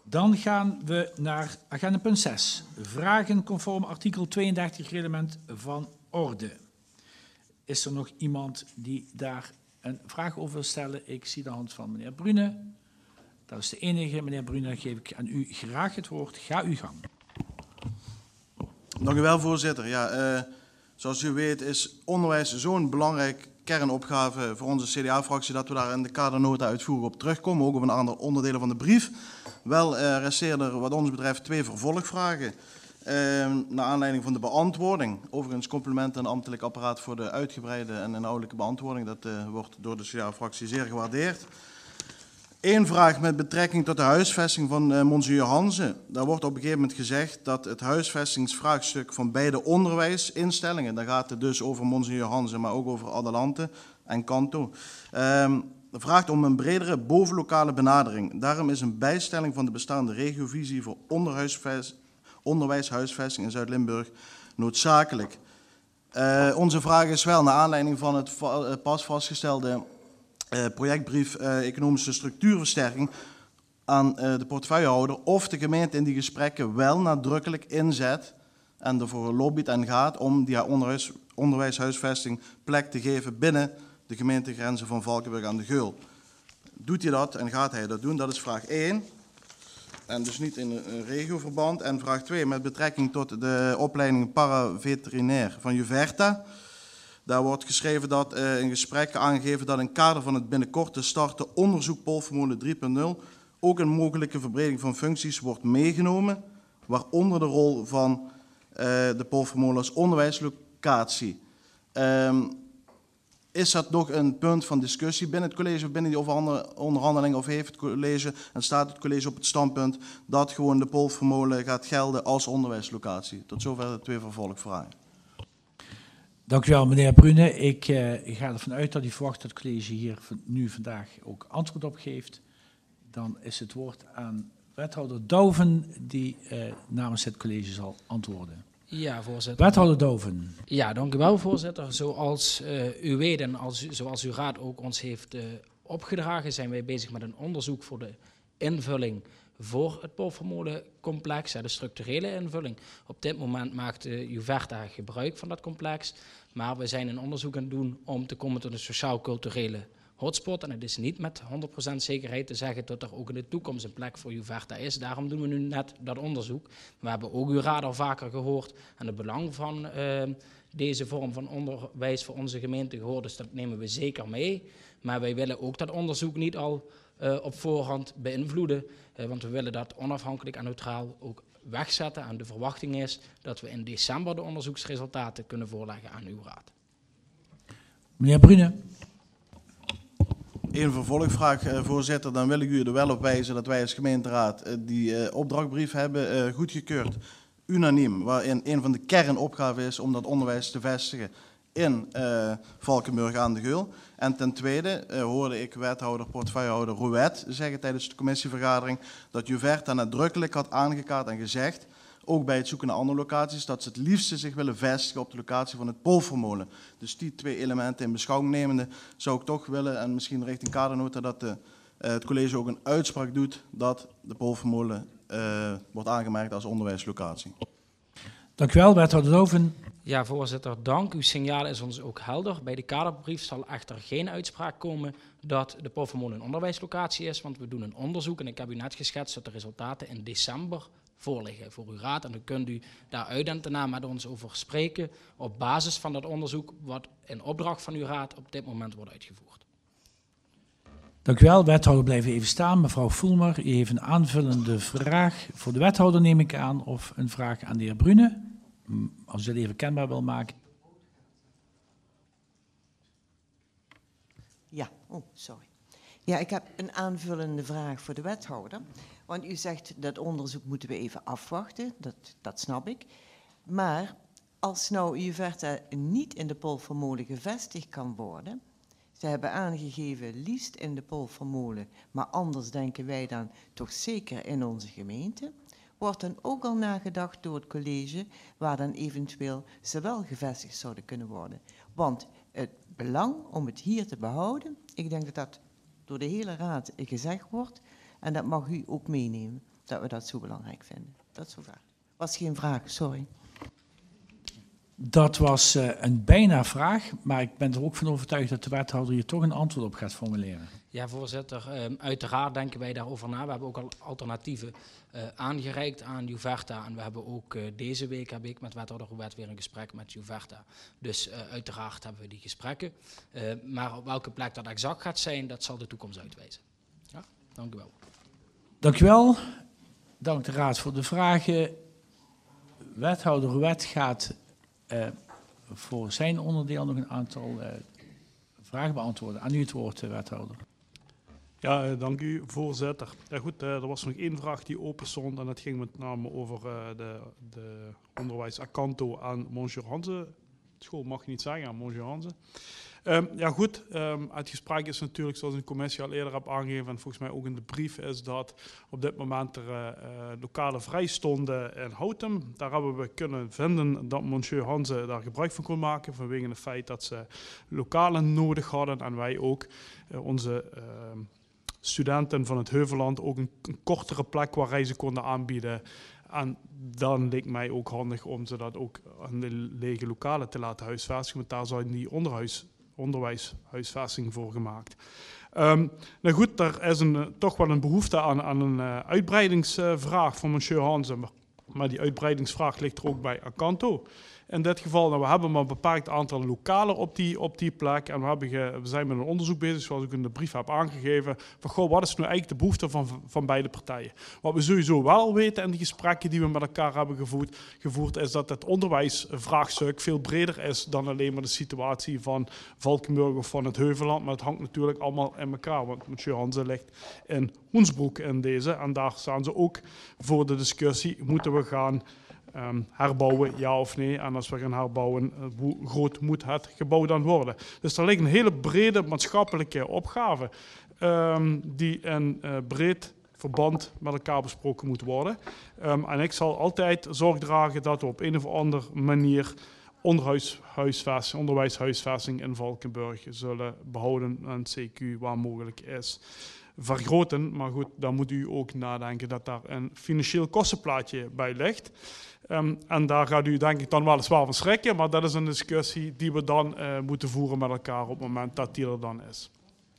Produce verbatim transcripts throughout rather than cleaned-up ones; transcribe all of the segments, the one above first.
Dan gaan we naar agenda punt zes. Vragen conform artikel tweeëndertig reglement van orde. Is er nog iemand die daar een vraag over wil stellen? Ik zie de hand van meneer Brune. Dat is de enige. Meneer Brune, dan geef ik aan u graag het woord. Ga uw gang. Dank u wel, voorzitter. Ja, uh, zoals u weet is onderwijs zo'n belangrijk kernopgave voor onze C D A-fractie dat we daar in de kadernota uitvoerig op terugkomen, ook op een aantal onderdelen van de brief. Wel uh, resteren er wat ons betreft twee vervolgvragen. Uh, naar aanleiding van de beantwoording. Overigens complimenten aan het ambtelijk apparaat voor de uitgebreide en inhoudelijke beantwoording. Dat uh, wordt door de C D A-fractie zeer gewaardeerd. Eén vraag met betrekking tot de huisvesting van uh, Monseigneur Hanze. Daar wordt op een gegeven moment gezegd dat het huisvestingsvraagstuk van beide onderwijsinstellingen, daar gaat het dus over Monseigneur Hanze, maar ook over Adelante en Kanto, uh, vraagt om een bredere bovenlokale benadering. Daarom is een bijstelling van de bestaande regiovisie voor onderwijshuisvesting in Zuid-Limburg noodzakelijk. Uh, onze vraag is wel naar aanleiding van het va pas vastgestelde uh, projectbrief uh, economische structuurversterking aan uh, de portefeuillehouder of de gemeente in die gesprekken wel nadrukkelijk inzet en ervoor lobbyt en gaat om die onderwijs, onderwijshuisvesting plek te geven binnen de gemeentegrenzen van Valkenburg aan de Geul. Doet hij dat en gaat hij dat doen? Dat is vraag één. En dus niet in een regioverband. En vraag twee, met betrekking tot de opleiding paraveterinair van Juverta. Daar wordt geschreven dat uh, in gesprekken aangegeven dat in kader van het binnenkort te starten onderzoek Polvermolen drie punt nul ook een mogelijke verbreding van functies wordt meegenomen, waaronder de rol van uh, de Polvermolen als onderwijslocatie. Um, Is dat nog een punt van discussie binnen het college of binnen die onderhandelingen? Of heeft het college en staat het college op het standpunt dat gewoon de Polvermolen gaat gelden als onderwijslocatie? Tot zover de twee vervolgvragen. Dank u wel, meneer Brune. Ik uh, ga ervan uit dat u verwacht dat het college hier nu vandaag ook antwoord op geeft. Dan is het woord aan wethouder Douwen die uh, namens het college zal antwoorden. Ja, voorzitter. Wethouder Douwen. Ja, dank u wel, voorzitter. Zoals uh, u weet en als, zoals uw raad ook ons heeft uh, opgedragen, zijn wij bezig met een onderzoek voor de invulling voor het Polvermolencomplex, de structurele invulling. Op dit moment maakt uh, Juverta gebruik van dat complex, maar we zijn een onderzoek aan het doen om te komen tot een sociaal-culturele hotspot. En het is niet met honderd procent zekerheid te zeggen dat er ook in de toekomst een plek voor Juverta is. Daarom doen we nu net dat onderzoek. We hebben ook uw raad al vaker gehoord en het belang van uh, deze vorm van onderwijs voor onze gemeente gehoord. Dus dat nemen we zeker mee. Maar wij willen ook dat onderzoek niet al uh, op voorhand beïnvloeden. Uh, want we willen dat onafhankelijk en neutraal ook wegzetten. En de verwachting is dat we in december de onderzoeksresultaten kunnen voorleggen aan uw raad. Meneer Brune. Een vervolgvraag, voorzitter. Dan wil ik u er wel op wijzen dat wij als gemeenteraad die opdrachtbrief hebben goedgekeurd, unaniem, waarin een van de kernopgaven is om dat onderwijs te vestigen in uh, Valkenburg aan de Geul. En ten tweede uh, hoorde ik wethouder, portefeuillehouder Rouet zeggen tijdens de commissievergadering dat Juverta nadrukkelijk had aangekaart en gezegd, ook bij het zoeken naar andere locaties, dat ze het liefste zich willen vestigen op de locatie van het Polvermolen. Dus die twee elementen in beschouwing nemende zou ik toch willen, en misschien richting kadernota, dat de, uh, het college ook een uitspraak doet dat de Polvermolen uh, wordt aangemerkt als onderwijslocatie. Dank u wel, wethouder Douwen. Ja, voorzitter, dank. Uw signaal is ons ook helder. Bij de kaderbrief zal echter geen uitspraak komen dat de Polvermolen een onderwijslocatie is, want we doen een onderzoek en ik heb u net geschetst dat de resultaten in december voorliggen voor uw raad. En dan kunt u daar uit en daarna met ons over spreken op basis van dat onderzoek wat in opdracht van uw raad op dit moment wordt uitgevoerd. Dank u wel. Wethouder blijven even staan. Mevrouw Voelmer, u heeft een aanvullende vraag voor de wethouder, neem ik aan, of een vraag aan de heer Brune. Als u dat even kenbaar wil maken. Ja, oh, sorry. Ja, ik heb een aanvullende vraag voor de wethouder. Want u zegt dat onderzoek moeten we even afwachten, dat, dat snap ik. Maar als nou Juverta niet in de Polvermolen gevestigd kan worden, ze hebben aangegeven liefst in de Polvermolen, maar anders denken wij dan toch zeker in onze gemeente, wordt dan ook al nagedacht door het college waar dan eventueel ze wel gevestigd zouden kunnen worden. Want het belang om het hier te behouden, ik denk dat dat door de hele raad gezegd wordt en dat mag u ook meenemen. dat we dat zo belangrijk vinden. Dat is zo vraag. Was geen vraag, sorry. Dat was uh, een bijna vraag, maar ik ben er ook van overtuigd dat de wethouder hier toch een antwoord op gaat formuleren. Ja, voorzitter. Um, uiteraard denken wij daarover na. We hebben ook al alternatieven uh, aangereikt aan Juverta. En we hebben ook uh, deze week heb ik met wethouder Rouet weer een gesprek met Juverta. Dus uh, uiteraard hebben we die gesprekken. Uh, maar op welke plek dat exact gaat zijn, dat zal de toekomst uitwijzen. Ja, dank u wel. Dank u wel. Dank de raad voor de vragen. Wethouder Rouet gaat uh, voor zijn onderdeel nog een aantal uh, vragen beantwoorden. Aan u het woord, uh, wethouder. Ja, dank u, voorzitter. Ja, goed, er was nog één vraag die open stond en dat ging met name over de, de onderwijs Acanto aan Monsieur Hanze. School mag je niet zeggen, aan Monsieur Hanze. Um, ja goed, um, het gesprek is natuurlijk, zoals de commissie al eerder heb aangegeven en volgens mij ook in de brief, is dat op dit moment er uh, uh, lokalen vrij stonden in Houtem. Daar hebben we kunnen vinden dat Monsieur Hanze daar gebruik van kon maken vanwege het feit dat ze lokalen nodig hadden en wij ook uh, onze uh, studenten van het Heuvelland ook een, een kortere plek waar zij ze konden aanbieden. En dan leek mij ook handig om ze dat ook aan de lege lokalen te laten huisvestigen, want daar zijn die onderhuis, onderwijshuisvesting voor gemaakt. Um, nou goed, er is een, uh, toch wel een behoefte aan, aan een uh, uitbreidingsvraag uh, van monsieur Hanze, maar, maar die uitbreidingsvraag ligt er ook bij Acanto. In dit geval, nou, we hebben maar een beperkt aantal lokalen op die, op die plek. En we, hebben ge, we zijn met een onderzoek bezig, zoals ik in de brief heb aangegeven. Van, goh, wat is nu eigenlijk de behoefte van, van beide partijen? Wat we sowieso wel weten in de gesprekken die we met elkaar hebben gevoerd, gevoerd is dat het onderwijsvraagstuk veel breder is dan alleen maar de situatie van Valkenburg of van het Heuvelland. Maar het hangt natuurlijk allemaal in elkaar. Want monsieur Hanze ligt in Hoensbroek in deze. En daar staan ze ook voor de discussie. Moeten we gaan Um, herbouwen, ja of nee? En als we gaan herbouwen, uh, hoe groot moet het gebouw dan worden? Dus er ligt een hele brede maatschappelijke opgave um, die in uh, breed verband met elkaar besproken moet worden. Um, en ik zal altijd zorg dragen dat we op een of andere manier onderhuishuisvesting, onderwijshuisvesting in Valkenburg zullen behouden en C Q waar mogelijk is vergroten. Maar goed, dan moet u ook nadenken dat daar een financieel kostenplaatje bij ligt. Um, en daar gaat u denk ik dan weliswaar van schrikken, maar dat is een discussie die we dan uh, moeten voeren met elkaar op het moment dat die er dan is.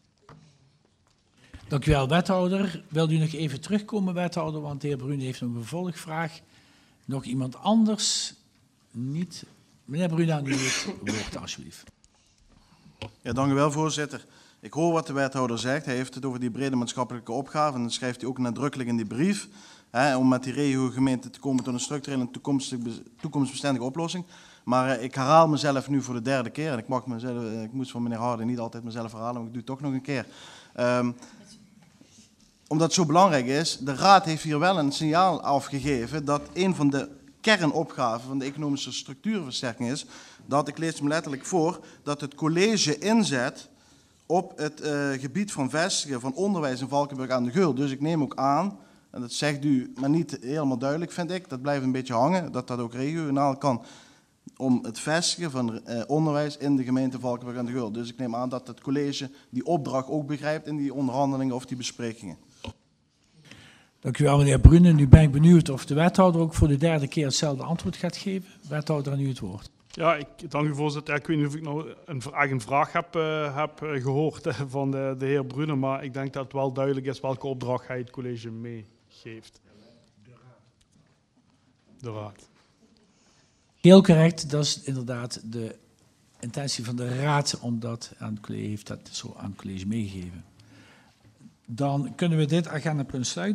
Dank u wel, wethouder. Wilt u nog even terugkomen, wethouder, want de heer Brune heeft nog een vervolgvraag. Nog iemand anders? Niet. Meneer Brune, aan u het woord, alsjeblieft. Ja, dank u wel, voorzitter. Ik hoor wat de wethouder zegt. Hij heeft het over die brede maatschappelijke opgave en dat schrijft hij ook nadrukkelijk in die brief. Hè, om met die regiogemeente te komen tot een structurele en toekomstbestendige oplossing. Maar uh, ik herhaal mezelf nu voor de derde keer. En ik, mag mezelf, uh, ik moet van meneer Harden niet altijd mezelf herhalen, maar ik doe het toch nog een keer. Um, omdat het zo belangrijk is, de Raad heeft hier wel een signaal afgegeven dat een van de kernopgaven van de economische structuurversterking is, dat, ik lees hem letterlijk voor, dat het college inzet op het uh, gebied van vestigen van onderwijs in Valkenburg aan de Geul. Dus ik neem ook aan, en dat zegt u, maar niet helemaal duidelijk vind ik, dat blijft een beetje hangen, dat dat ook regionaal kan, om het vestigen van uh, onderwijs in de gemeente Valkenburg aan de Geul. Dus ik neem aan dat het college die opdracht ook begrijpt in die onderhandelingen of die besprekingen. Dank u wel, meneer Brune. Nu ben ik benieuwd of de wethouder ook voor de derde keer hetzelfde antwoord gaat geven. Wethouder, aan u het woord. Ja, ik dank u, voorzitter. Ja, ik weet niet of ik nou een eigen vraag heb, uh, heb gehoord uh, van de, de heer Brune, maar ik denk dat het wel duidelijk is welke opdracht hij het college meegeeft. De raad. De raad. Heel correct, dat is inderdaad de intentie van de raad, omdat aan het college heeft dat zo aan het college meegegeven. Dan kunnen we dit agendapunt sluiten.